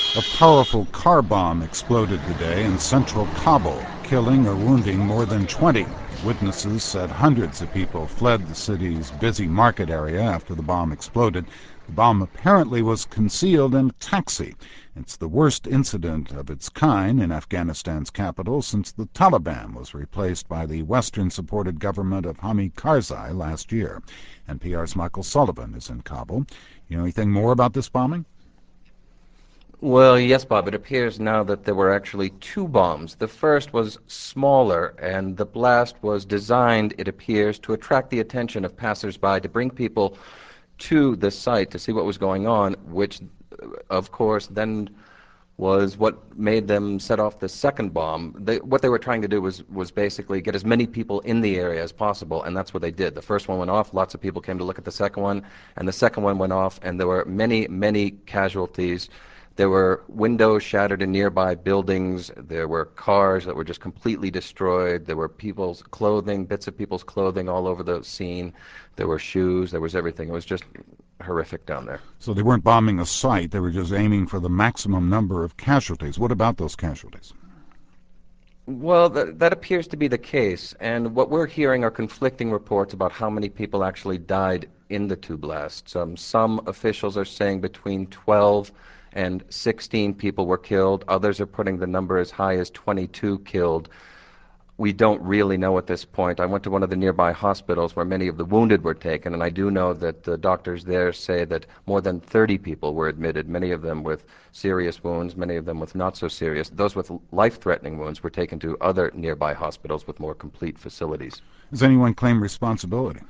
A powerful car bomb exploded today in central Kabul, killing or wounding more than 20. Witnesses said hundreds of people fled the city's busy market area after the bomb exploded. The bomb apparently was concealed in a taxi. It's the worst incident of its kind in Afghanistan's capital since the Taliban was replaced by the Western-supported government of Hamid Karzai last year. NPR's Michael Sullivan is in Kabul. You know anything more about this bombing? Well, yes, Bob. It appears now that there were actually two bombs. The first was smaller, and the blast was designed, it appears, to attract the attention of passersby, to bring people to the site to see what was going on, which, of course, then was what made them set off the second bomb. What they were trying to do was basically get as many people in the area as possible, and that's what they did. The first one went off, lots of people came to look at the second one, and the second one went off, and there were many, many casualties. There were windows shattered in nearby buildings. There were cars that were just completely destroyed. There were people's clothing, bits of people's clothing all over the scene. There were shoes. There was everything. It was just horrific down there. So they weren't bombing a site. They were just aiming for the maximum number of casualties. What about those casualties? Well, that appears to be the case. And what we're hearing are conflicting reports about how many people actually died in the two blasts. Some officials are saying between 12 and 16 people were killed. Others are putting the number as high as 22 killed. We don't really know at this point. I went to one of the nearby hospitals where many of the wounded were taken, and I do know that the doctors there say that more than 30 people were admitted, many of them with serious wounds, many of them with not so serious. Those with life-threatening wounds were taken to other nearby hospitals with more complete facilities. Does anyone claim responsibility?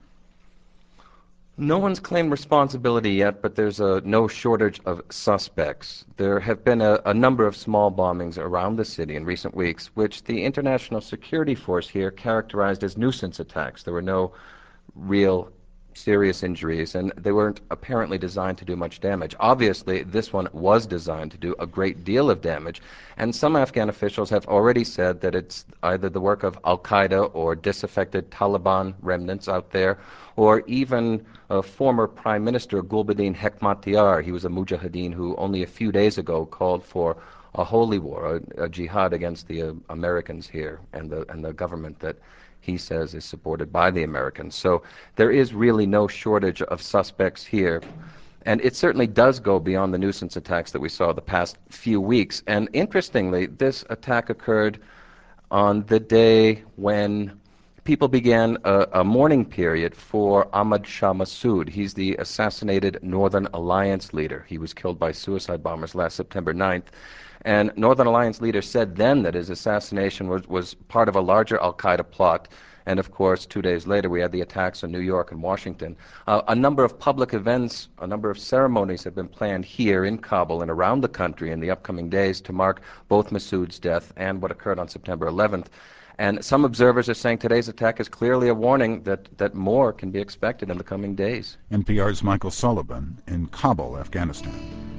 No one's claimed responsibility yet, but there's no shortage of suspects. There have been a number of small bombings around the city in recent weeks, which the International Security Force here characterized as nuisance attacks. There were no real serious injuries, and they weren't apparently designed to do much damage. Obviously, this one was designed to do a great deal of damage, and some Afghan officials have already said that it's either the work of al-Qaeda or disaffected Taliban remnants out there, or even former Prime Minister Gulbuddin Hekmatyar. He was a mujahideen who only a few days ago called for a holy war, a jihad against the Americans here and the government that he says is supported by the Americans. So there is really no shortage of suspects here. And it certainly does go beyond the nuisance attacks that we saw the past few weeks. And interestingly, this attack occurred on the day when people began a mourning period for Ahmad Shah Massoud. He's the assassinated Northern Alliance leader. He was killed by suicide bombers last September 9th. And Northern Alliance leaders said then that his assassination was part of a larger al-Qaeda plot. And of course, 2 days later, we had the attacks in New York and Washington. A number of public events, a number of ceremonies have been planned here in Kabul and around the country in the upcoming days to mark both Massoud's death and what occurred on September 11th. And some observers are saying today's attack is clearly a warning that more can be expected in the coming days. NPR's Michael Sullivan in Kabul, Afghanistan.